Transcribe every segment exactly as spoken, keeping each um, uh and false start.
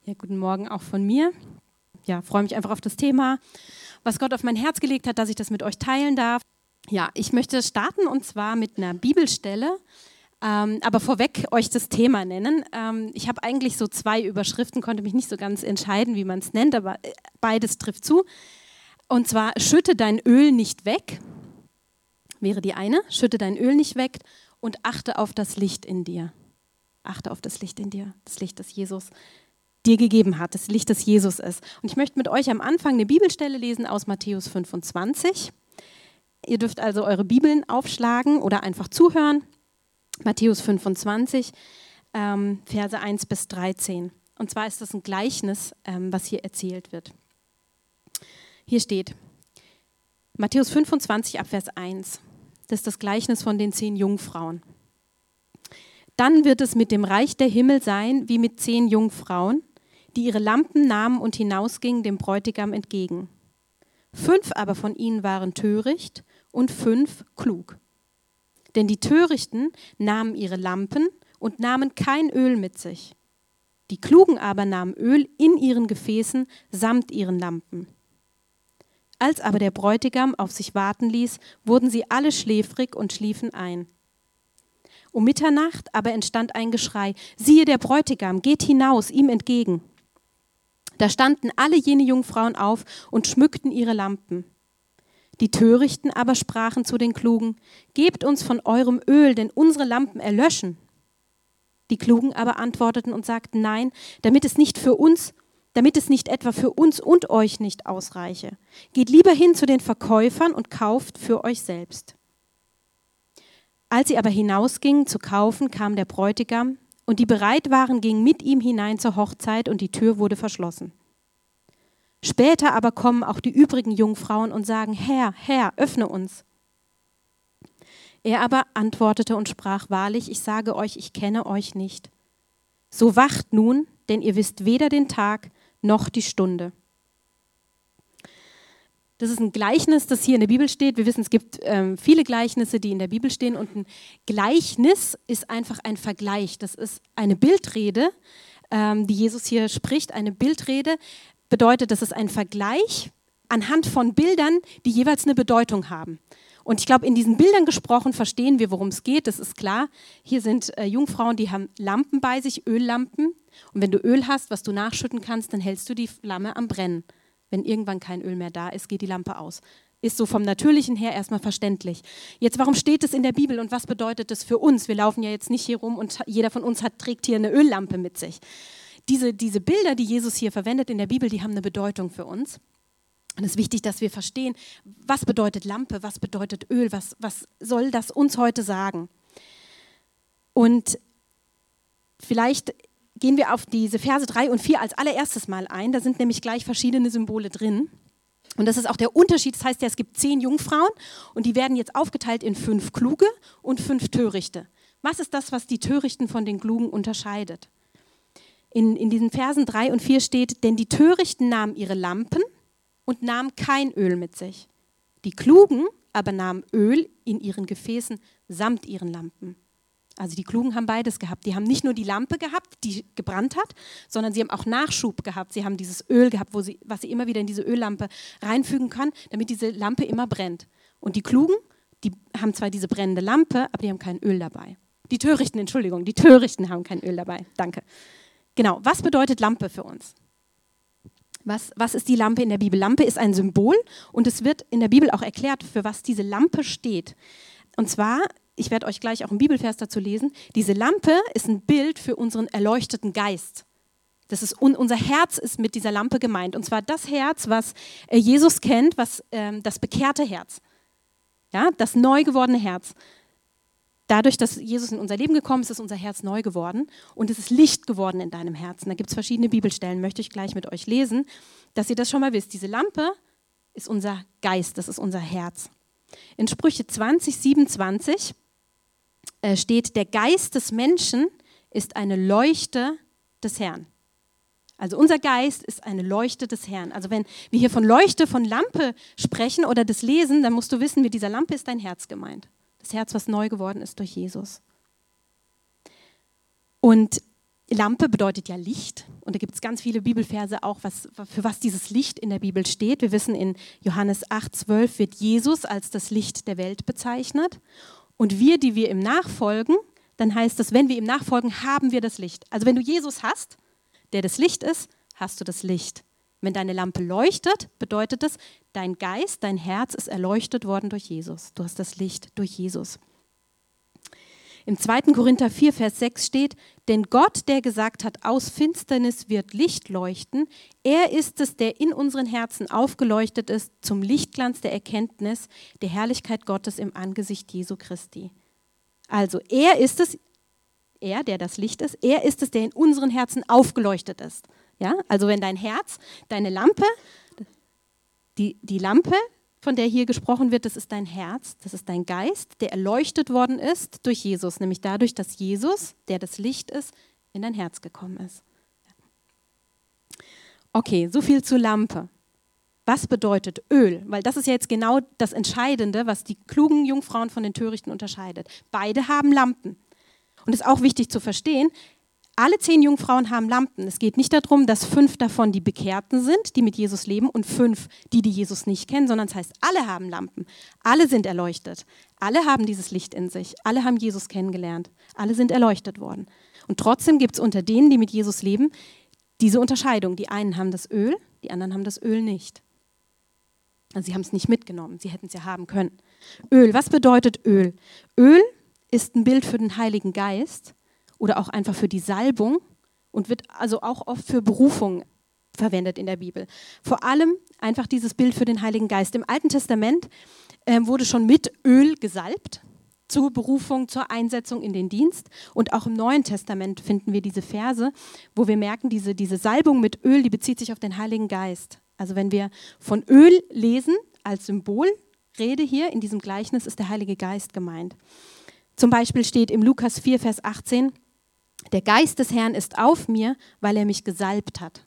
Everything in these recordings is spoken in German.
Ja, guten Morgen auch von mir. Ja, freue mich einfach auf das Thema, was Gott auf mein Herz gelegt hat, dass ich das mit euch teilen darf. Ja, ich möchte starten und zwar mit einer Bibelstelle, ähm, aber vorweg euch das Thema nennen. Ähm, ich habe eigentlich so zwei Überschriften, konnte mich nicht so ganz entscheiden, wie man es nennt, aber beides trifft zu. Und zwar, schütte dein Öl nicht weg, wäre die eine, schütte dein Öl nicht weg und achte auf das Licht in dir. Achte auf das Licht in dir, das Licht, das Jesus dir gegeben hat, das Licht, das Jesus ist. Und ich möchte mit euch am Anfang eine Bibelstelle lesen aus Matthäus fünfundzwanzig. Ihr dürft also eure Bibeln aufschlagen oder einfach zuhören. Matthäus fünfundzwanzig, ähm, Verse eins bis dreizehn. Und zwar ist das ein Gleichnis, ähm, was hier erzählt wird. Hier steht, Matthäus fünfundzwanzig ab Vers eins. Das ist das Gleichnis von den zehn Jungfrauen. Dann wird es mit dem Reich der Himmel sein, wie mit zehn Jungfrauen, die ihre Lampen nahmen und hinausgingen dem Bräutigam entgegen. Fünf aber von ihnen waren töricht und fünf klug. Denn die Törichten nahmen ihre Lampen und nahmen kein Öl mit sich. Die Klugen aber nahmen Öl in ihren Gefäßen samt ihren Lampen. Als aber der Bräutigam auf sich warten ließ, wurden sie alle schläfrig und schliefen ein. Um Mitternacht aber entstand ein Geschrei, siehe, der Bräutigam geht hinaus ihm entgegen. Da standen alle jene Jungfrauen auf und schmückten ihre Lampen. Die Törichten aber sprachen zu den Klugen, gebt uns von eurem Öl, denn unsere Lampen erlöschen. Die Klugen aber antworteten und sagten, nein, damit es nicht für uns, damit es nicht etwa für uns und euch nicht ausreiche. Geht lieber hin zu den Verkäufern und kauft für euch selbst. Als sie aber hinausgingen zu kaufen, kam der Bräutigam, und die bereit waren, gingen mit ihm hinein zur Hochzeit, und die Tür wurde verschlossen. Später aber kommen auch die übrigen Jungfrauen und sagen, Herr, Herr, öffne uns. Er aber antwortete und sprach, wahrlich, ich sage euch, ich kenne euch nicht. So wacht nun, denn ihr wisst weder den Tag noch die Stunde. Das ist ein Gleichnis, das hier in der Bibel steht. Wir wissen, es gibt ähm, viele Gleichnisse, die in der Bibel stehen. Und ein Gleichnis ist einfach ein Vergleich. Das ist eine Bildrede, ähm, die Jesus hier spricht. Eine Bildrede bedeutet, das ist ein Vergleich anhand von Bildern, die jeweils eine Bedeutung haben. Und ich glaube, in diesen Bildern gesprochen verstehen wir, worum es geht. Das ist klar. Hier sind äh, Jungfrauen, die haben Lampen bei sich, Öllampen. Und wenn du Öl hast, was du nachschütten kannst, dann hältst du die Flamme am Brennen. Wenn irgendwann kein Öl mehr da ist, geht die Lampe aus. Ist so vom Natürlichen her erstmal verständlich. Jetzt, warum steht es in der Bibel und was bedeutet das für uns? Wir laufen ja jetzt nicht hier rum und jeder von uns hat, trägt hier eine Öllampe mit sich. Diese, diese Bilder, die Jesus hier verwendet in der Bibel, die haben eine Bedeutung für uns. Und es ist wichtig, dass wir verstehen, was bedeutet Lampe, was bedeutet Öl, was, was soll das uns heute sagen? Und vielleicht gehen wir auf diese Verse drei und vier als allererstes mal ein. Da sind nämlich gleich verschiedene Symbole drin. Und das ist auch der Unterschied. Das heißt ja, es gibt zehn Jungfrauen und die werden jetzt aufgeteilt in fünf Kluge und fünf Törichte. Was ist das, was die Törichten von den Klugen unterscheidet? In, in diesen Versen drei und vier steht, denn die Törichten nahmen ihre Lampen und nahmen kein Öl mit sich. Die Klugen aber nahmen Öl in ihren Gefäßen samt ihren Lampen. Also die Klugen haben beides gehabt. Die haben nicht nur die Lampe gehabt, die gebrannt hat, sondern sie haben auch Nachschub gehabt. Sie haben dieses Öl gehabt, wo sie, was sie immer wieder in diese Öllampe reinfügen kann, damit diese Lampe immer brennt. Und die Klugen, die haben zwar diese brennende Lampe, aber die haben kein Öl dabei. Die Törichten, Entschuldigung, die Törichten haben kein Öl dabei. Danke. Genau, was bedeutet Lampe für uns? Was, was ist die Lampe in der Bibel? Lampe ist ein Symbol und es wird in der Bibel auch erklärt, für was diese Lampe steht. Und zwar, ich werde euch gleich auch einen Bibelvers dazu lesen, diese Lampe ist ein Bild für unseren erleuchteten Geist. Das ist, unser Herz ist mit dieser Lampe gemeint. Und zwar das Herz, was Jesus kennt, was, ähm, das bekehrte Herz. Ja, das neu gewordene Herz. Dadurch, dass Jesus in unser Leben gekommen ist, ist unser Herz neu geworden und es ist Licht geworden in deinem Herzen. Da gibt es verschiedene Bibelstellen, möchte ich gleich mit euch lesen, dass ihr das schon mal wisst. Diese Lampe ist unser Geist, das ist unser Herz. In Sprüche zwanzig, siebenundzwanzig äh, steht, der Geist des Menschen ist eine Leuchte des Herrn. Also unser Geist ist eine Leuchte des Herrn. Also wenn wir hier von Leuchte, von Lampe sprechen oder das lesen, dann musst du wissen, mit dieser Lampe ist dein Herz gemeint. Das Herz, was neu geworden ist durch Jesus. Und Lampe bedeutet ja Licht und da gibt es ganz viele Bibelverse auch, was, für was dieses Licht in der Bibel steht. Wir wissen, in Johannes acht, zwölf wird Jesus als das Licht der Welt bezeichnet und wir, die wir ihm nachfolgen, dann heißt es, wenn wir ihm nachfolgen, haben wir das Licht. Also wenn du Jesus hast, der das Licht ist, hast du das Licht. Wenn deine Lampe leuchtet, bedeutet es, dein Geist, dein Herz ist erleuchtet worden durch Jesus. Du hast das Licht durch Jesus. Im zweiten Korinther vier, Vers sechs steht, denn Gott, der gesagt hat, aus Finsternis wird Licht leuchten, er ist es, der in unseren Herzen aufgeleuchtet ist zum Lichtglanz der Erkenntnis der Herrlichkeit Gottes im Angesicht Jesu Christi. Also er ist es, er, der das Licht ist, er ist es, der in unseren Herzen aufgeleuchtet ist. Ja? Also wenn dein Herz, deine Lampe, die, die Lampe, von der hier gesprochen wird, das ist dein Herz, das ist dein Geist, der erleuchtet worden ist durch Jesus, nämlich dadurch, dass Jesus, der das Licht ist, in dein Herz gekommen ist. Okay, so viel zur Lampe. Was bedeutet Öl? Weil das ist ja jetzt genau das Entscheidende, was die klugen Jungfrauen von den Törichten unterscheidet. Beide haben Lampen. Und es ist auch wichtig zu verstehen, alle zehn Jungfrauen haben Lampen. Es geht nicht darum, dass fünf davon die Bekehrten sind, die mit Jesus leben, und fünf, die, die Jesus nicht kennen, sondern es heißt, alle haben Lampen. Alle sind erleuchtet. Alle haben dieses Licht in sich. Alle haben Jesus kennengelernt. Alle sind erleuchtet worden. Und trotzdem gibt es unter denen, die mit Jesus leben, diese Unterscheidung. Die einen haben das Öl, die anderen haben das Öl nicht. Also sie haben es nicht mitgenommen. Sie hätten es ja haben können. Öl, was bedeutet Öl? Öl ist ein Bild für den Heiligen Geist. Oder auch einfach für die Salbung und wird also auch oft für Berufung verwendet in der Bibel. Vor allem einfach dieses Bild für den Heiligen Geist. Im Alten Testament äh, wurde schon mit Öl gesalbt zur Berufung, zur Einsetzung in den Dienst. Und auch im Neuen Testament finden wir diese Verse, wo wir merken, diese, diese Salbung mit Öl, die bezieht sich auf den Heiligen Geist. Also wenn wir von Öl lesen als Symbolrede hier in diesem Gleichnis, ist der Heilige Geist gemeint. Zum Beispiel steht im Lukas vier, Vers achtzehn, der Geist des Herrn ist auf mir, weil er mich gesalbt hat.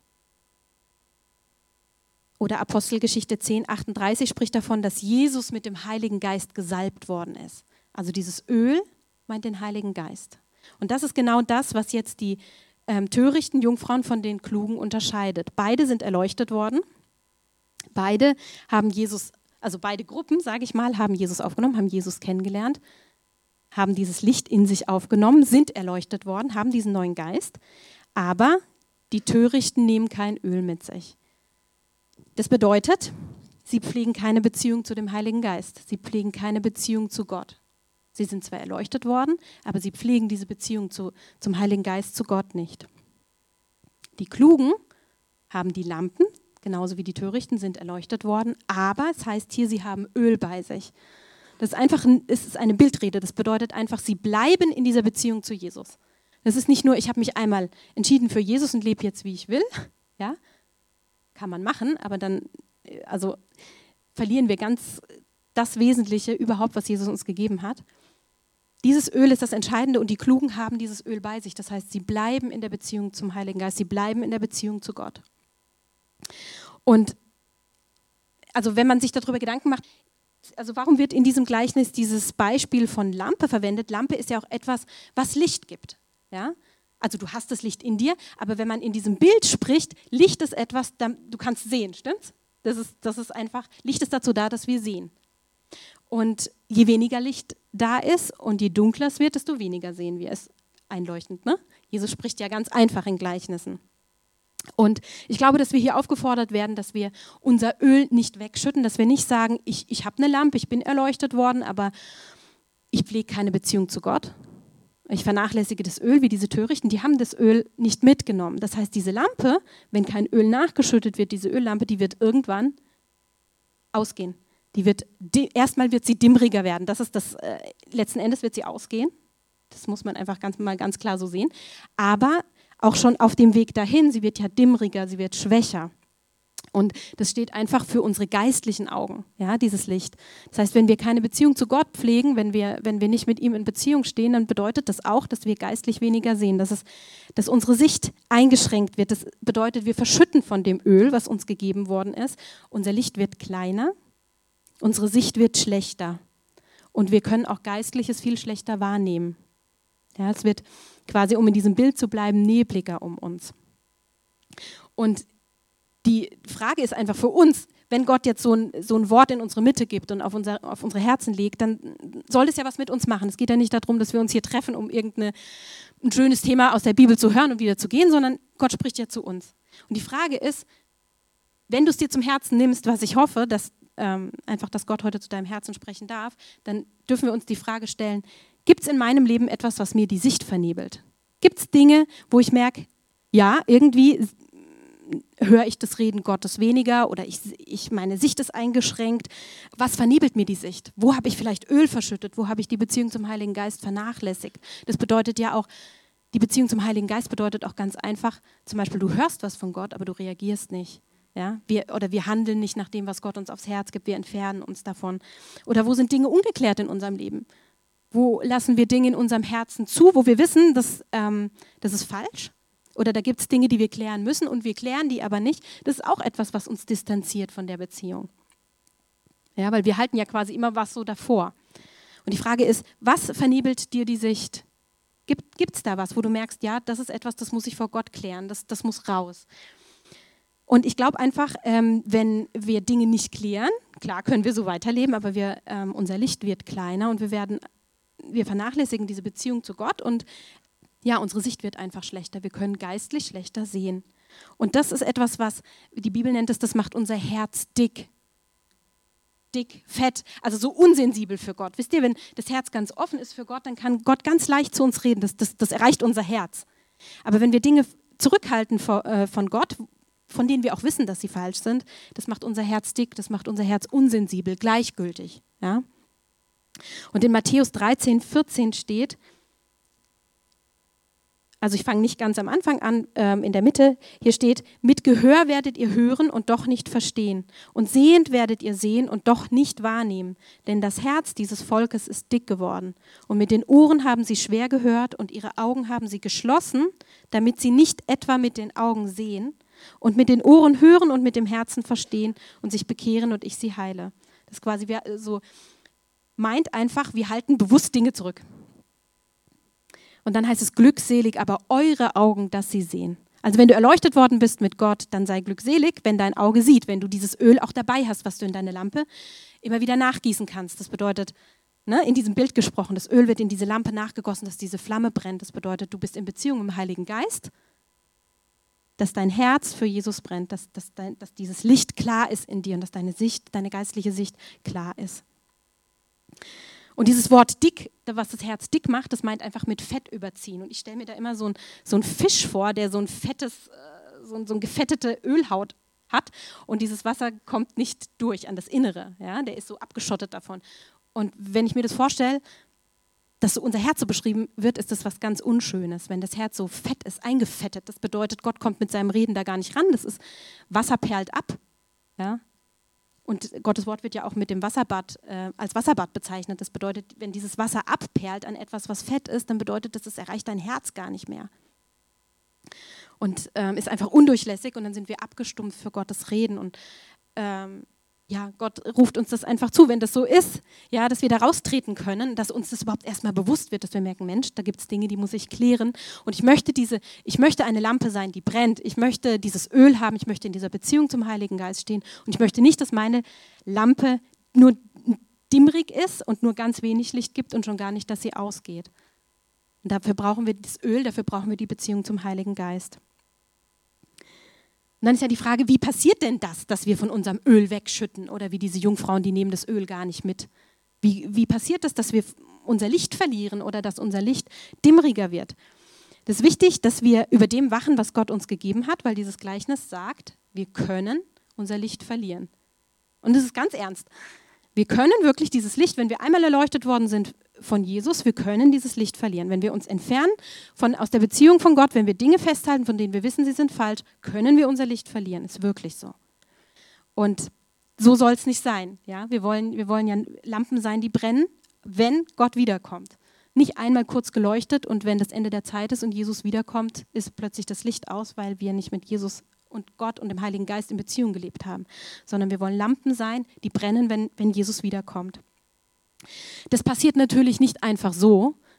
Oder Apostelgeschichte zehn, achtunddreißig spricht davon, dass Jesus mit dem Heiligen Geist gesalbt worden ist. Also dieses Öl meint den Heiligen Geist. Und das ist genau das, was jetzt die ähm, törichten Jungfrauen von den Klugen unterscheidet. Beide sind erleuchtet worden. Beide haben Jesus, also beide Gruppen, sage ich mal, haben Jesus aufgenommen, haben Jesus kennengelernt, haben dieses Licht in sich aufgenommen, sind erleuchtet worden, haben diesen neuen Geist, aber die Törichten nehmen kein Öl mit sich. Das bedeutet, sie pflegen keine Beziehung zu dem Heiligen Geist, sie pflegen keine Beziehung zu Gott. Sie sind zwar erleuchtet worden, aber sie pflegen diese Beziehung zu, zum Heiligen Geist, zu Gott nicht. Die Klugen haben die Lampen, genauso wie die Törichten sind erleuchtet worden, aber es heißt hier, sie haben Öl bei sich. Das ist einfach ein, es ist eine Bildrede. Das bedeutet einfach, sie bleiben in dieser Beziehung zu Jesus. Das ist nicht nur, ich habe mich einmal entschieden für Jesus und lebe jetzt, wie ich will. Ja, kann man machen, aber dann also verlieren wir ganz das Wesentliche überhaupt, was Jesus uns gegeben hat. Dieses Öl ist das Entscheidende und die Klugen haben dieses Öl bei sich. Das heißt, sie bleiben in der Beziehung zum Heiligen Geist, sie bleiben in der Beziehung zu Gott. Und also wenn man sich darüber Gedanken macht, also warum wird in diesem Gleichnis dieses Beispiel von Lampe verwendet? Lampe ist ja auch etwas, was Licht gibt. Ja? Also du hast das Licht in dir, aber wenn man in diesem Bild spricht, Licht ist etwas, du kannst sehen, stimmt's? Das ist, das ist einfach, Licht ist dazu da, dass wir sehen. Und je weniger Licht da ist und je dunkler es wird, desto weniger sehen wir es einleuchtend. Ne? Jesus spricht ja ganz einfach in Gleichnissen. Und ich glaube, dass wir hier aufgefordert werden, dass wir unser Öl nicht wegschütten, dass wir nicht sagen, ich, ich habe eine Lampe, ich bin erleuchtet worden, aber ich pflege keine Beziehung zu Gott. Ich vernachlässige das Öl, wie diese Törichten, die haben das Öl nicht mitgenommen. Das heißt, diese Lampe, wenn kein Öl nachgeschüttet wird, diese Öllampe, die wird irgendwann ausgehen. Die wird, erstmal wird sie dimmriger werden. Das ist das, äh, letzten Endes wird sie ausgehen. Das muss man einfach ganz, mal ganz klar so sehen. Aber auch schon auf dem Weg dahin, sie wird ja dimmriger, sie wird schwächer. Und das steht einfach für unsere geistlichen Augen, ja, dieses Licht. Das heißt, wenn wir keine Beziehung zu Gott pflegen, wenn wir, wenn wir nicht mit ihm in Beziehung stehen, dann bedeutet das auch, dass wir geistlich weniger sehen, dass, es, dass unsere Sicht eingeschränkt wird. Das bedeutet, wir verschütten von dem Öl, was uns gegeben worden ist. Unser Licht wird kleiner, unsere Sicht wird schlechter und wir können auch Geistliches viel schlechter wahrnehmen. Ja, es wird quasi, um in diesem Bild zu bleiben, nebliger um uns. Und die Frage ist einfach für uns, wenn Gott jetzt so ein, so ein Wort in unsere Mitte gibt und auf, unser, auf unsere Herzen legt, dann soll es ja was mit uns machen. Es geht ja nicht darum, dass wir uns hier treffen, um irgendein schönes Thema aus der Bibel zu hören und wieder zu gehen, sondern Gott spricht ja zu uns. Und die Frage ist, wenn du es dir zum Herzen nimmst, was ich hoffe, dass ähm, einfach, dass Gott heute zu deinem Herzen sprechen darf, dann dürfen wir uns die Frage stellen, gibt es in meinem Leben etwas, was mir die Sicht vernebelt? Gibt es Dinge, wo ich merke, ja, irgendwie höre ich das Reden Gottes weniger oder ich, ich, meine Sicht ist eingeschränkt. Was vernebelt mir die Sicht? Wo habe ich vielleicht Öl verschüttet? Wo habe ich die Beziehung zum Heiligen Geist vernachlässigt? Das bedeutet ja auch, die Beziehung zum Heiligen Geist bedeutet auch ganz einfach, zum Beispiel du hörst was von Gott, aber du reagierst nicht. Ja? Wir, oder wir handeln nicht nach dem, was Gott uns aufs Herz gibt, wir entfernen uns davon. Oder wo sind Dinge ungeklärt in unserem Leben? Wo lassen wir Dinge in unserem Herzen zu, wo wir wissen, dass, ähm, das ist falsch? Oder da gibt es Dinge, die wir klären müssen und wir klären die aber nicht. Das ist auch etwas, was uns distanziert von der Beziehung. Ja, weil wir halten ja quasi immer was so davor. Und die Frage ist, was vernebelt dir die Sicht? Gibt es da was, wo du merkst, ja, das ist etwas, das muss ich vor Gott klären, das, das muss raus. Und ich glaube einfach, ähm, wenn wir Dinge nicht klären, klar können wir so weiterleben, aber wir, ähm, unser Licht wird kleiner und wir werden, wir vernachlässigen diese Beziehung zu Gott und ja, unsere Sicht wird einfach schlechter. Wir können geistlich schlechter sehen. Und das ist etwas, was die Bibel nennt es, das macht unser Herz dick. Dick, fett, also so unsensibel für Gott. Wisst ihr, wenn das Herz ganz offen ist für Gott, dann kann Gott ganz leicht zu uns reden. Das, das, das erreicht unser Herz. Aber wenn wir Dinge zurückhalten von, äh, von Gott, von denen wir auch wissen, dass sie falsch sind, das macht unser Herz dick, das macht unser Herz unsensibel, gleichgültig. Ja? Und in Matthäus dreizehn, vierzehn steht, also ich fange nicht ganz am Anfang an, ähm, in der Mitte, hier steht, mit Gehör werdet ihr hören und doch nicht verstehen. Und sehend werdet ihr sehen und doch nicht wahrnehmen. Denn das Herz dieses Volkes ist dick geworden. Und mit den Ohren haben sie schwer gehört und ihre Augen haben sie geschlossen, damit sie nicht etwa mit den Augen sehen und mit den Ohren hören und mit dem Herzen verstehen und sich bekehren und ich sie heile. Das ist quasi so, meint einfach, wir halten bewusst Dinge zurück. Und dann heißt es glückselig, aber eure Augen, dass sie sehen. Also wenn du erleuchtet worden bist mit Gott, dann sei glückselig, wenn dein Auge sieht, wenn du dieses Öl auch dabei hast, was du in deine Lampe immer wieder nachgießen kannst. Das bedeutet, ne, in diesem Bild gesprochen, das Öl wird in diese Lampe nachgegossen, dass diese Flamme brennt. Das bedeutet, du bist in Beziehung mit dem Heiligen Geist, dass dein Herz für Jesus brennt, dass, dass, dein, dass dieses Licht klar ist in dir und dass deine Sicht, deine geistliche Sicht klar ist. Und dieses Wort dick, was das Herz dick macht, das meint einfach mit Fett überziehen. Und ich stelle mir da immer so ein, so ein Fisch vor, der so ein fettes, so ein, so ein gefettete Ölhaut hat. Und dieses Wasser kommt nicht durch an das Innere. Ja? Der ist so abgeschottet davon. Und wenn ich mir das vorstelle, dass so unser Herz so beschrieben wird, ist das was ganz Unschönes. Wenn das Herz so fett ist, eingefettet, das bedeutet, Gott kommt mit seinem Reden da gar nicht ran. Das ist, Wasser perlt ab. Ja? Und Gottes Wort wird ja auch mit dem Wasserbad äh, als Wasserbad bezeichnet. Das bedeutet, wenn dieses Wasser abperlt an etwas, was fett ist, dann bedeutet das, es erreicht dein Herz gar nicht mehr. Und ähm, ist einfach undurchlässig und dann sind wir abgestumpft für Gottes Reden. Und ähm, ja, Gott ruft uns das einfach zu, wenn das so ist, ja, dass wir da raustreten können, dass uns das überhaupt erstmal bewusst wird, dass wir merken, Mensch, da gibt es Dinge, die muss ich klären. Und ich möchte diese, ich möchte eine Lampe sein, die brennt. Ich möchte dieses Öl haben, ich möchte in dieser Beziehung zum Heiligen Geist stehen. Und ich möchte nicht, dass meine Lampe nur dimmrig ist und nur ganz wenig Licht gibt und schon gar nicht, dass sie ausgeht. Und dafür brauchen wir das Öl, dafür brauchen wir die Beziehung zum Heiligen Geist. Und dann ist ja die Frage, wie passiert denn das, dass wir von unserem Öl wegschütten oder wie diese Jungfrauen, die nehmen das Öl gar nicht mit. Wie, wie passiert das, dass wir unser Licht verlieren oder dass unser Licht dimmriger wird? Das ist wichtig, dass wir über dem wachen, was Gott uns gegeben hat, weil dieses Gleichnis sagt, wir können unser Licht verlieren. Und das ist ganz ernst. Wir können wirklich dieses Licht, wenn wir einmal erleuchtet worden sind von Jesus, wir können dieses Licht verlieren. Wenn wir uns entfernen von, aus der Beziehung von Gott, wenn wir Dinge festhalten, von denen wir wissen, sie sind falsch, können wir unser Licht verlieren. Ist wirklich so. Und so soll es nicht sein. Ja? Wir wollen, wir wollen ja Lampen sein, die brennen, wenn Gott wiederkommt. Nicht einmal kurz geleuchtet und wenn das Ende der Zeit ist und Jesus wiederkommt, ist plötzlich das Licht aus, weil wir nicht mit Jesus und Gott und dem Heiligen Geist in Beziehung gelebt haben. Sondern wir wollen Lampen sein, die brennen, wenn, wenn Jesus wiederkommt. Das passiert natürlich nicht einfach so.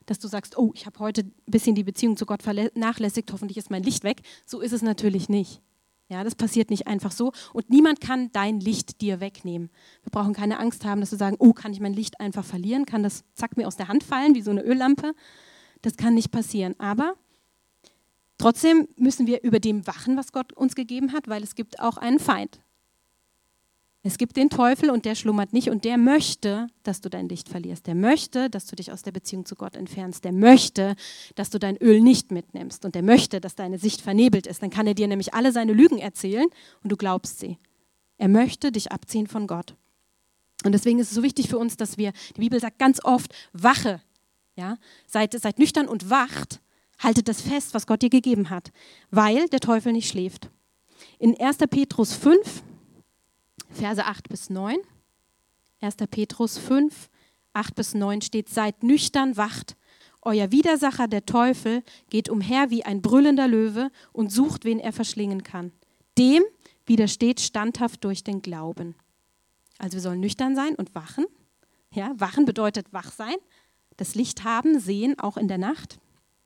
dass du sagst, oh, ich habe heute ein bisschen die Beziehung zu Gott vernachlässigt, hoffentlich ist mein Licht weg. So ist es natürlich nicht. Ja, das passiert nicht einfach so und niemand kann dein Licht dir wegnehmen. Wir brauchen keine Angst haben, dass wir sagen, oh, kann ich mein Licht einfach verlieren? Kann das zack mir aus der Hand fallen, wie so eine Öllampe? Das kann nicht passieren, aber trotzdem müssen wir über dem wachen, was Gott uns gegeben hat, weil es gibt auch einen Feind. Es gibt den Teufel und der schlummert nicht und der möchte, dass du dein Licht verlierst. Der möchte, dass du dich aus der Beziehung zu Gott entfernst. Der möchte, dass du dein Öl nicht mitnimmst und der möchte, dass deine Sicht vernebelt ist. Dann kann er dir nämlich alle seine Lügen erzählen und du glaubst sie. Er möchte dich abziehen von Gott. Und deswegen ist es so wichtig für uns, dass wir, die Bibel sagt ganz oft, wache, ja? seid, seid nüchtern und wacht, haltet das fest, was Gott dir gegeben hat, weil der Teufel nicht schläft. In erster Petrus fünf, Verse acht bis neun. erster Petrus fünf, acht bis neun steht, seid nüchtern, wacht. Euer Widersacher, der Teufel, geht umher wie ein brüllender Löwe und sucht, wen er verschlingen kann. Dem widersteht standhaft durch den Glauben. Also wir sollen nüchtern sein und wachen. Ja, wachen bedeutet wach sein, das Licht haben, sehen, auch in der Nacht.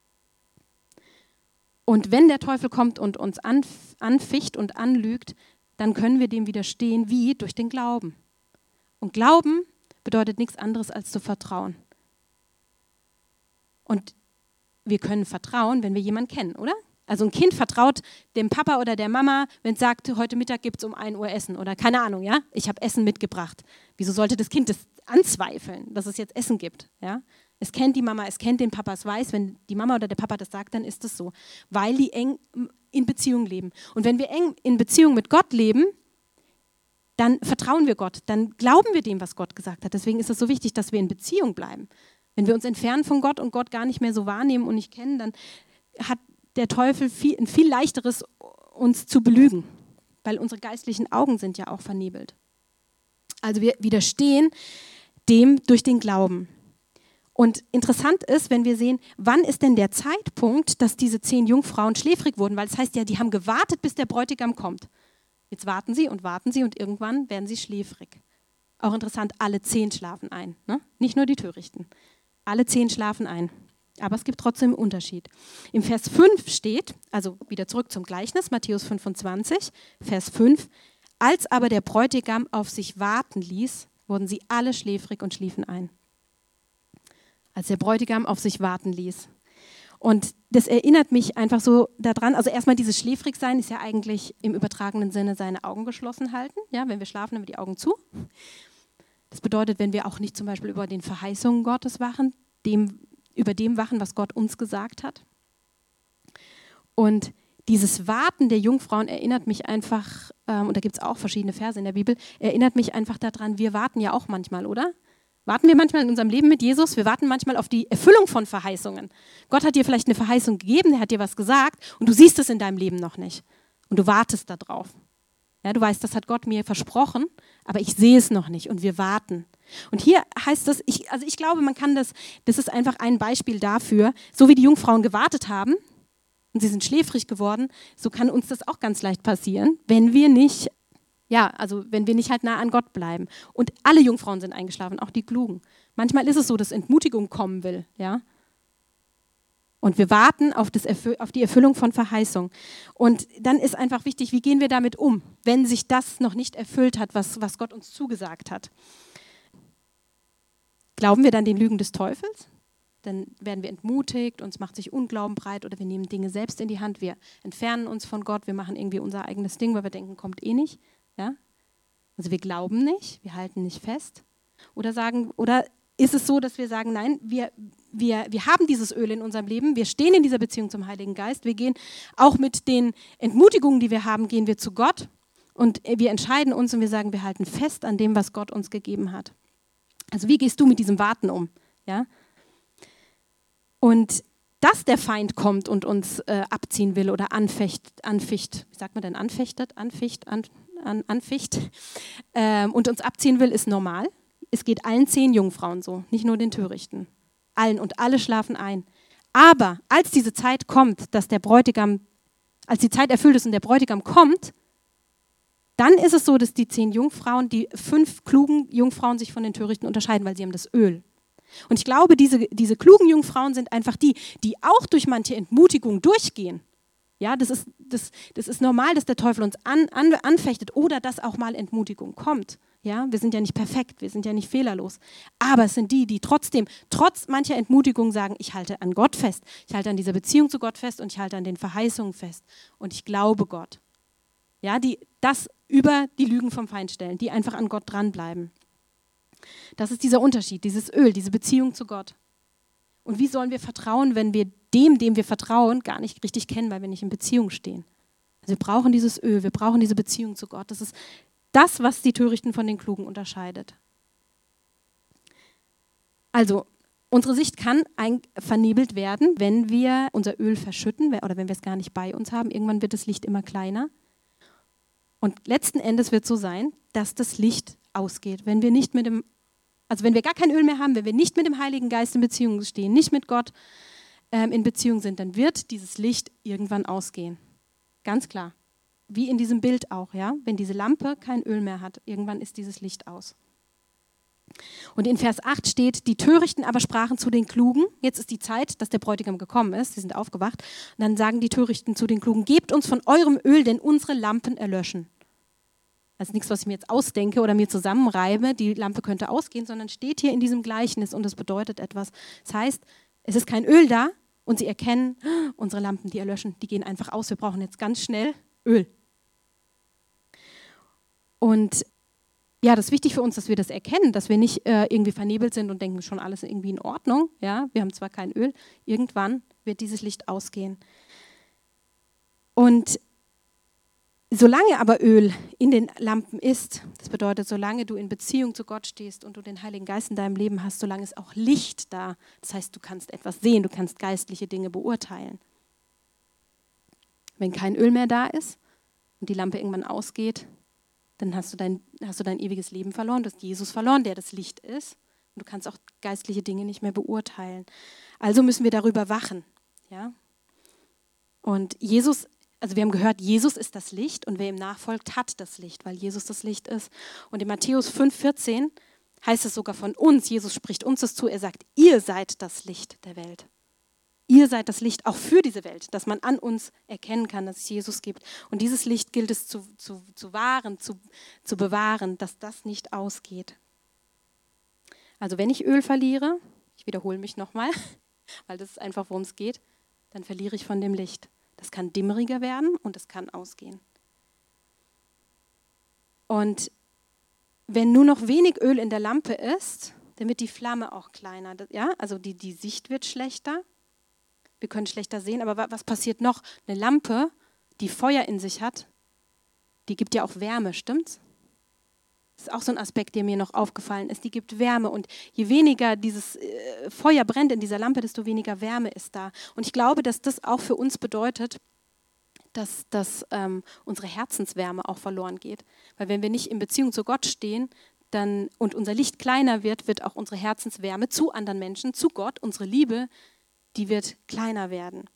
Und wenn der Teufel kommt und uns anficht und anlügt, dann können wir dem widerstehen, wie? Durch den Glauben. Und Glauben bedeutet nichts anderes als zu vertrauen. Und wir können vertrauen, wenn wir jemanden kennen, oder? Also ein Kind vertraut dem Papa oder der Mama, wenn es sagt, heute Mittag gibt es um ein Uhr Essen oder keine Ahnung, ja? Ich habe Essen mitgebracht. Wieso sollte das Kind das anzweifeln, dass es jetzt Essen gibt, ja? Es kennt die Mama, es kennt den Papa, es weiß, wenn die Mama oder der Papa das sagt, dann ist es so, weil die eng in Beziehung leben. Und wenn wir eng in Beziehung mit Gott leben, dann vertrauen wir Gott, dann glauben wir dem, was Gott gesagt hat. Deswegen ist es so wichtig, dass wir in Beziehung bleiben. Wenn wir uns entfernen von Gott und Gott gar nicht mehr so wahrnehmen und nicht kennen, dann hat der Teufel viel, ein viel leichteres, uns zu belügen, weil unsere geistlichen Augen sind ja auch vernebelt. Also wir widerstehen dem durch den Glauben. Und interessant ist, wenn wir sehen, wann ist denn der Zeitpunkt, dass diese zehn Jungfrauen schläfrig wurden? Weil das heißt ja, die haben gewartet, bis der Bräutigam kommt. Jetzt warten sie und warten sie und irgendwann werden sie schläfrig. Auch interessant, alle zehn schlafen ein, ne? Nicht nur die Törichten. Alle zehn schlafen ein. Aber es gibt trotzdem einen Unterschied. Im Vers fünf steht, also wieder zurück zum Gleichnis, Matthäus fünfundzwanzig, Vers fünf, als aber der Bräutigam auf sich warten ließ, wurden sie alle schläfrig und schliefen ein. Als der Bräutigam auf sich warten ließ. Und das erinnert mich einfach so daran, also erstmal dieses Schläfrigsein ist ja eigentlich im übertragenen Sinne seine Augen geschlossen halten. Ja, wenn wir schlafen, haben wir die Augen zu. Das bedeutet, wenn wir auch nicht zum Beispiel über den Verheißungen Gottes wachen, dem, über dem wachen, was Gott uns gesagt hat. Und dieses Warten der Jungfrauen erinnert mich einfach, ähm, und da gibt es auch verschiedene Verse in der Bibel, erinnert mich einfach daran, wir warten ja auch manchmal, oder? Warten wir manchmal in unserem Leben mit Jesus? Wir warten manchmal auf die Erfüllung von Verheißungen. Gott hat dir vielleicht eine Verheißung gegeben, der hat dir was gesagt und du siehst es in deinem Leben noch nicht. Und du wartest da drauf. Ja, du weißt, das hat Gott mir versprochen, aber ich sehe es noch nicht und wir warten. Und hier heißt das, ich, also ich glaube, man kann das, das ist einfach ein Beispiel dafür, so wie die Jungfrauen gewartet haben und sie sind schläfrig geworden, so kann uns das auch ganz leicht passieren, wenn wir nicht Ja, also wenn wir nicht halt nah an Gott bleiben. Und alle Jungfrauen sind eingeschlafen, auch die Klugen. Manchmal ist es so, dass Entmutigung kommen will, ja. Und wir warten auf, das Erfü- auf die Erfüllung von Verheißung. Und dann ist einfach wichtig, wie gehen wir damit um, wenn sich das noch nicht erfüllt hat, was, was Gott uns zugesagt hat. Glauben wir dann den Lügen des Teufels? Dann werden wir entmutigt, uns macht sich Unglauben breit oder wir nehmen Dinge selbst in die Hand, wir entfernen uns von Gott, wir machen irgendwie unser eigenes Ding, weil wir denken, kommt eh nicht. Ja? Also wir glauben nicht, wir halten nicht fest. Oder sagen, oder ist es so, dass wir sagen, nein, wir, wir, wir haben dieses Öl in unserem Leben, wir stehen in dieser Beziehung zum Heiligen Geist, wir gehen auch mit den Entmutigungen, die wir haben, gehen wir zu Gott und wir entscheiden uns und wir sagen, wir halten fest an dem, was Gott uns gegeben hat. Also wie gehst du mit diesem Warten um? Ja? Und dass der Feind kommt und uns äh, abziehen will oder anfecht, anficht, wie sagt man denn, anfechtet, anficht, an, an, anficht ähm, und uns abziehen will, ist normal. Es geht allen zehn Jungfrauen so, nicht nur den Törichten. Allen und alle schlafen ein. Aber als diese Zeit kommt, dass der Bräutigam, als die Zeit erfüllt ist und der Bräutigam kommt, dann ist es so, dass die zehn Jungfrauen, die fünf klugen Jungfrauen sich von den Törichten unterscheiden, weil sie haben das Öl. Und ich glaube, diese, diese klugen Jungfrauen sind einfach die, die auch durch manche Entmutigung durchgehen. Ja, das ist, das, das ist normal, dass der Teufel uns an, an, anfechtet oder dass auch mal Entmutigung kommt. Ja, wir sind ja nicht perfekt, wir sind ja nicht fehlerlos. Aber es sind die, die trotzdem, trotz mancher Entmutigung sagen, ich halte an Gott fest, ich halte an dieser Beziehung zu Gott fest und ich halte an den Verheißungen fest. Und ich glaube Gott. Ja, die das über die Lügen vom Feind stellen, die einfach an Gott dranbleiben. Das ist dieser Unterschied, dieses Öl, diese Beziehung zu Gott. Und wie sollen wir vertrauen, wenn wir dem, dem wir vertrauen, gar nicht richtig kennen, weil wir nicht in Beziehung stehen? Also wir brauchen dieses Öl, wir brauchen diese Beziehung zu Gott. Das ist das, was die Törichten von den Klugen unterscheidet. Also, unsere Sicht kann ein, vernebelt werden, wenn wir unser Öl verschütten oder wenn wir es gar nicht bei uns haben. Irgendwann wird das Licht immer kleiner. Und letzten Endes wird es so sein, dass das Licht ausgeht. Wenn wir nicht mit dem, also wenn wir gar kein Öl mehr haben, wenn wir nicht mit dem Heiligen Geist in Beziehung stehen, nicht mit Gott ähm, in Beziehung sind, dann wird dieses Licht irgendwann ausgehen. Ganz klar. Wie in diesem Bild auch, ja. Wenn diese Lampe kein Öl mehr hat, irgendwann ist dieses Licht aus. Und in Vers acht steht, die Törichten aber sprachen zu den Klugen, jetzt ist die Zeit, dass der Bräutigam gekommen ist, sie sind aufgewacht, und dann sagen die Törichten zu den Klugen, gebt uns von eurem Öl, denn unsere Lampen erlöschen. Das ist nichts, was ich mir jetzt ausdenke oder mir zusammenreibe, die Lampe könnte ausgehen, sondern steht hier in diesem Gleichnis und es bedeutet etwas. Das heißt, es ist kein Öl da und sie erkennen, unsere Lampen, die erlöschen, die gehen einfach aus, wir brauchen jetzt ganz schnell Öl. Und ja, das ist wichtig für uns, dass wir das erkennen, dass wir nicht äh, irgendwie vernebelt sind und denken, schon alles irgendwie in Ordnung. Ja, wir haben zwar kein Öl, irgendwann wird dieses Licht ausgehen. Und solange aber Öl in den Lampen ist, das bedeutet, solange du in Beziehung zu Gott stehst und du den Heiligen Geist in deinem Leben hast, solange ist auch Licht da. Das heißt, du kannst etwas sehen, du kannst geistliche Dinge beurteilen. Wenn kein Öl mehr da ist und die Lampe irgendwann ausgeht, dann hast du dein, hast du dein ewiges Leben verloren, du hast Jesus verloren, der das Licht ist. Und du kannst auch geistliche Dinge nicht mehr beurteilen. Also müssen wir darüber wachen. Ja? Und Jesus, also wir haben gehört, Jesus ist das Licht und wer ihm nachfolgt, hat das Licht, weil Jesus das Licht ist. Und in Matthäus fünf vierzehn heißt es sogar von uns, Jesus spricht uns das zu, er sagt, ihr seid das Licht der Welt. Ihr seid das Licht auch für diese Welt, dass man an uns erkennen kann, dass es Jesus gibt. Und dieses Licht gilt es zu, zu, zu wahren, zu, zu bewahren, dass das nicht ausgeht. Also wenn ich Öl verliere, ich wiederhole mich nochmal, weil das ist einfach, worum es geht, dann verliere ich von dem Licht. Das kann dimmeriger werden und es kann ausgehen. Und wenn nur noch wenig Öl in der Lampe ist, dann wird die Flamme auch kleiner. Ja? Also die, die Sicht wird schlechter. Wir können schlechter sehen, aber was passiert noch? Eine Lampe, die Feuer in sich hat, die gibt ja auch Wärme, stimmt's? Das ist auch so ein Aspekt, der mir noch aufgefallen ist. Die gibt Wärme und je weniger dieses äh, Feuer brennt in dieser Lampe, desto weniger Wärme ist da. Und ich glaube, dass das auch für uns bedeutet, dass, dass ähm, unsere Herzenswärme auch verloren geht. Weil wenn wir nicht in Beziehung zu Gott stehen dann, und unser Licht kleiner wird, wird auch unsere Herzenswärme zu anderen Menschen, zu Gott, unsere Liebe, die wird kleiner werden.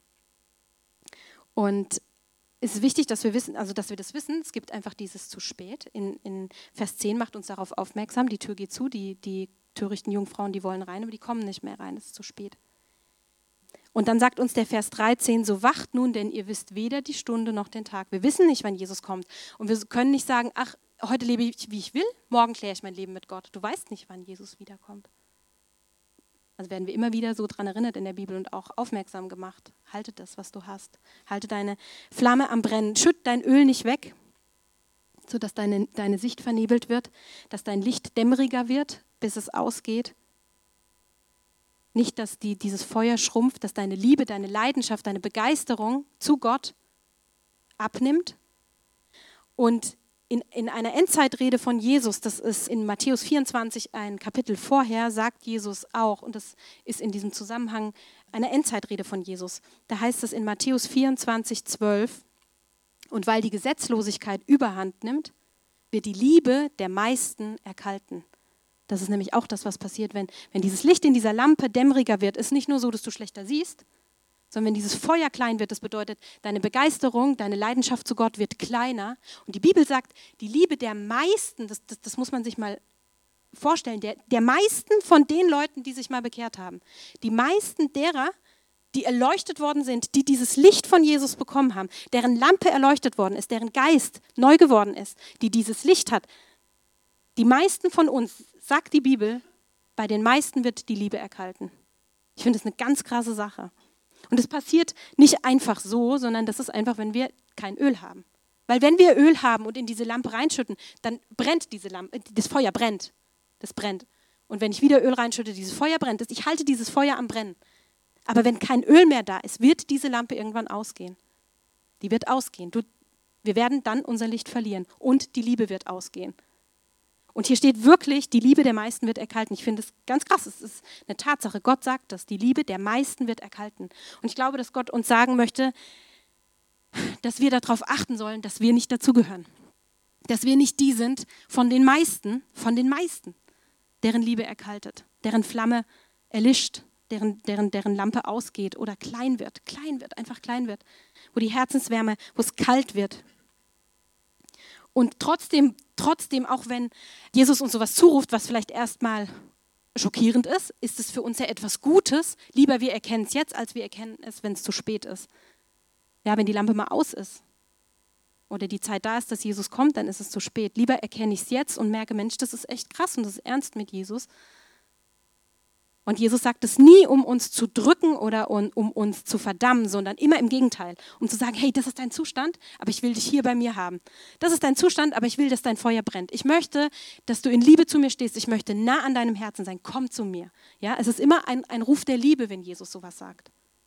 Und es ist wichtig, dass wir wissen, also dass wir das wissen, es gibt einfach dieses zu spät. In, in Vers zehn macht uns darauf aufmerksam, die Tür geht zu, die, die törichten Jungfrauen, die wollen rein, aber die kommen nicht mehr rein, es ist zu spät. Und dann sagt uns der Vers dreizehn, so wacht nun, denn ihr wisst weder die Stunde noch den Tag. Wir wissen nicht, wann Jesus kommt. Und wir können nicht sagen, ach, heute lebe ich, wie ich will, morgen kläre ich mein Leben mit Gott. Du weißt nicht, wann Jesus wiederkommt. Also werden wir immer wieder so dran erinnert in der Bibel und auch aufmerksam gemacht. Halte das, was du hast. Halte deine Flamme am Brennen. Schütt dein Öl nicht weg, sodass deine, deine Sicht vernebelt wird, dass dein Licht dämmeriger wird, bis es ausgeht. Nicht, dass die, dieses Feuer schrumpft, dass deine Liebe, deine Leidenschaft, deine Begeisterung zu Gott abnimmt. Und In, in einer Endzeitrede von Jesus, das ist in Matthäus vierundzwanzig, ein Kapitel vorher, sagt Jesus auch, und das ist in diesem Zusammenhang eine Endzeitrede von Jesus. Da heißt es in Matthäus vierundzwanzig, zwölf, und weil die Gesetzlosigkeit überhand nimmt, wird die Liebe der meisten erkalten. Das ist nämlich auch das, was passiert, wenn, wenn dieses Licht in dieser Lampe dämmeriger wird. Ist nicht nur so, dass du schlechter siehst, sondern wenn dieses Feuer klein wird, das bedeutet, deine Begeisterung, deine Leidenschaft zu Gott wird kleiner. Und die Bibel sagt, die Liebe der meisten, das, das, das muss man sich mal vorstellen, der, der meisten von den Leuten, die sich mal bekehrt haben, die meisten derer, die erleuchtet worden sind, die dieses Licht von Jesus bekommen haben, deren Lampe erleuchtet worden ist, deren Geist neu geworden ist, die dieses Licht hat, die meisten von uns, sagt die Bibel, bei den meisten wird die Liebe erkalten. Ich finde das eine ganz krasse Sache. Und es passiert nicht einfach so, sondern das ist einfach, wenn wir kein Öl haben. Weil wenn wir Öl haben und in diese Lampe reinschütten, dann brennt diese Lampe, das Feuer brennt. Das brennt. Und wenn ich wieder Öl reinschütte, dieses Feuer brennt. Ich halte dieses Feuer am Brennen. Aber wenn kein Öl mehr da ist, wird diese Lampe irgendwann ausgehen. Die wird ausgehen. Du, wir werden dann unser Licht verlieren. Und die Liebe wird ausgehen. Und hier steht wirklich, die Liebe der meisten wird erkalten. Ich finde es ganz krass, es ist eine Tatsache. Gott sagt das, die Liebe der meisten wird erkalten. Und ich glaube, dass Gott uns sagen möchte, dass wir darauf achten sollen, dass wir nicht dazugehören. Dass wir nicht die sind von den meisten, von den meisten, deren Liebe erkaltet, deren Flamme erlischt, deren, deren, deren Lampe ausgeht oder klein wird, klein wird, einfach klein wird, wo die Herzenswärme, wo es kalt wird. Und trotzdem, trotzdem, auch wenn Jesus uns sowas zuruft, was vielleicht erstmal schockierend ist, ist es für uns ja etwas Gutes. Lieber wir erkennen es jetzt, als wir erkennen es, wenn es zu spät ist. Ja, wenn die Lampe mal aus ist oder die Zeit da ist, dass Jesus kommt, dann ist es zu spät. Lieber erkenne ich es jetzt und merke, Mensch, das ist echt krass und das ist ernst mit Jesus. Und Jesus sagt es nie, um uns zu drücken oder um, um uns zu verdammen, sondern immer im Gegenteil, um zu sagen, hey, das ist dein Zustand, aber ich will dich hier bei mir haben. Das ist dein Zustand, aber ich will, dass dein Feuer brennt. Ich möchte, dass du in Liebe zu mir stehst. Ich möchte nah an deinem Herzen sein. Komm zu mir. Ja, es ist immer ein, ein Ruf der Liebe, wenn Jesus sowas sagt.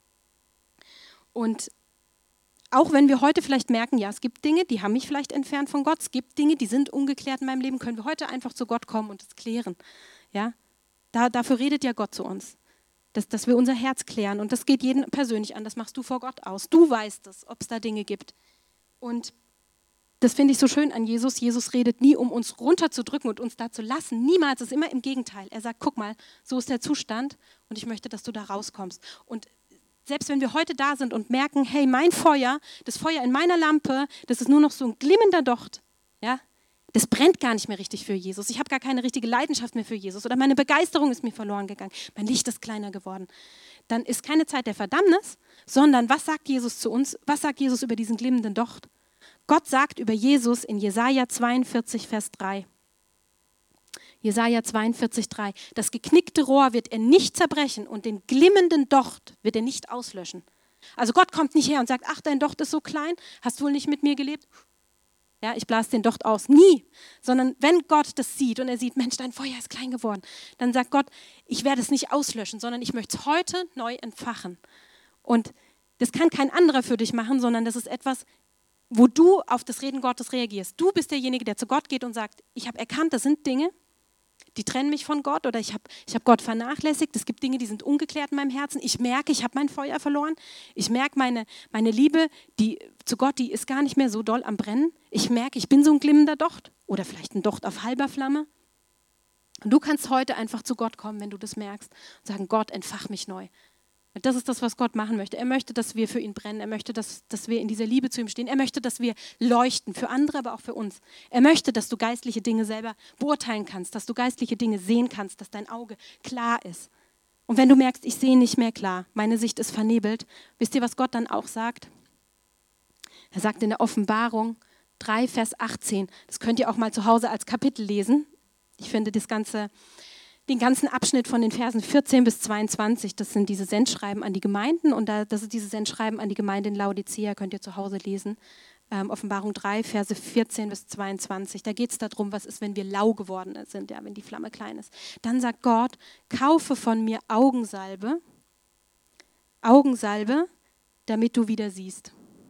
Und auch wenn wir heute vielleicht merken, ja, es gibt Dinge, die haben mich vielleicht entfernt von Gott. Es gibt Dinge, die sind ungeklärt in meinem Leben, können wir heute einfach zu Gott kommen und es klären. Ja, da, dafür redet ja Gott zu uns, dass, dass wir unser Herz klären. Und das geht jeden persönlich an, das machst du vor Gott aus. Du weißt es, ob es da Dinge gibt. Und das finde ich so schön an Jesus. Jesus redet nie, um uns runterzudrücken und uns da zu lassen. Niemals, es ist immer im Gegenteil. Er sagt, guck mal, so ist der Zustand und ich möchte, dass du da rauskommst. Und selbst wenn wir heute da sind und merken, hey, mein Feuer, das Feuer in meiner Lampe, das ist nur noch so ein glimmender Docht, ja, das brennt gar nicht mehr richtig für Jesus. Ich habe gar keine richtige Leidenschaft mehr für Jesus oder meine Begeisterung ist mir verloren gegangen. Mein Licht ist kleiner geworden. Dann ist keine Zeit der Verdammnis, sondern was sagt Jesus zu uns? Was sagt Jesus über diesen glimmenden Docht? Gott sagt über Jesus in Jesaja zweiundvierzig, Vers drei. Jesaja zweiundvierzig, drei. Das geknickte Rohr wird er nicht zerbrechen und den glimmenden Docht wird er nicht auslöschen. Also Gott kommt nicht her und sagt, ach, dein Docht ist so klein, hast du wohl nicht mit mir gelebt? Ja, ich blase den Docht aus. Nie. Sondern wenn Gott das sieht und er sieht, Mensch, dein Feuer ist klein geworden, dann sagt Gott, ich werde es nicht auslöschen, sondern ich möchte es heute neu entfachen. Und das kann kein anderer für dich machen, sondern das ist etwas, wo du auf das Reden Gottes reagierst. Du bist derjenige, der zu Gott geht und sagt, ich habe erkannt, das sind Dinge, die trennen mich von Gott oder ich habe ich hab Gott vernachlässigt. Es gibt Dinge, die sind ungeklärt in meinem Herzen. Ich merke, ich habe mein Feuer verloren. Ich merke, meine, meine Liebe die, zu Gott, die ist gar nicht mehr so doll am Brennen. Ich merke, ich bin so ein glimmender Docht oder vielleicht ein Docht auf halber Flamme. Und du kannst heute einfach zu Gott kommen, wenn du das merkst und sagen, Gott, entfach mich neu. Und das ist das, was Gott machen möchte. Er möchte, dass wir für ihn brennen. Er möchte, dass, dass wir in dieser Liebe zu ihm stehen. Er möchte, dass wir leuchten, für andere, aber auch für uns. Er möchte, dass du geistliche Dinge selber beurteilen kannst, dass du geistliche Dinge sehen kannst, dass dein Auge klar ist. Und wenn du merkst, ich sehe nicht mehr klar, meine Sicht ist vernebelt, wisst ihr, was Gott dann auch sagt? Er sagt in der Offenbarung drei, Vers achtzehn, das könnt ihr auch mal zu Hause als Kapitel lesen. Ich finde das ganze... Den ganzen Abschnitt von den Versen vierzehn bis zweiundzwanzig, das sind diese Sendschreiben an die Gemeinden und da, das ist diese Sendschreiben an die Gemeinde in Laodicea, könnt ihr zu Hause lesen. Ähm, Offenbarung drei, Verse vierzehn bis zweiundzwanzig. Da geht es darum, was ist, wenn wir lau geworden sind, ja, wenn die Flamme klein ist. Dann sagt Gott, kaufe von mir Augensalbe, Augensalbe, damit du wieder siehst.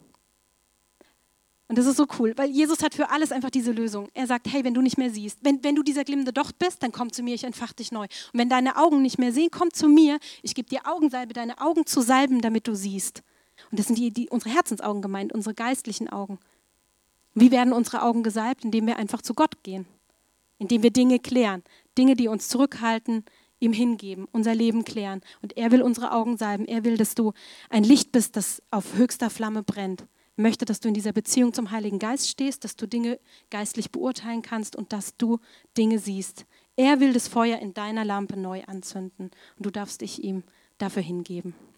Und das ist so cool, weil Jesus hat für alles einfach diese Lösung. Er sagt, hey, wenn du nicht mehr siehst, wenn, wenn du dieser glimmende Docht bist, dann komm zu mir, ich entfach dich neu. Und wenn deine Augen nicht mehr sehen, komm zu mir, ich gebe dir Augensalbe, deine Augen zu salben, damit du siehst. Und das sind die, die, unsere Herzensaugen gemeint, unsere geistlichen Augen. Wie werden unsere Augen gesalbt? Indem wir einfach zu Gott gehen, indem wir Dinge klären, Dinge, die uns zurückhalten, ihm hingeben, unser Leben klären. Und er will unsere Augen salben, er will, dass du ein Licht bist, das auf höchster Flamme brennt. Ich möchte, dass du in dieser Beziehung zum Heiligen Geist stehst, dass du Dinge geistlich beurteilen kannst und dass du Dinge siehst Er will das Feuer in deiner Lampe neu anzünden und du darfst dich ihm dafür hingeben.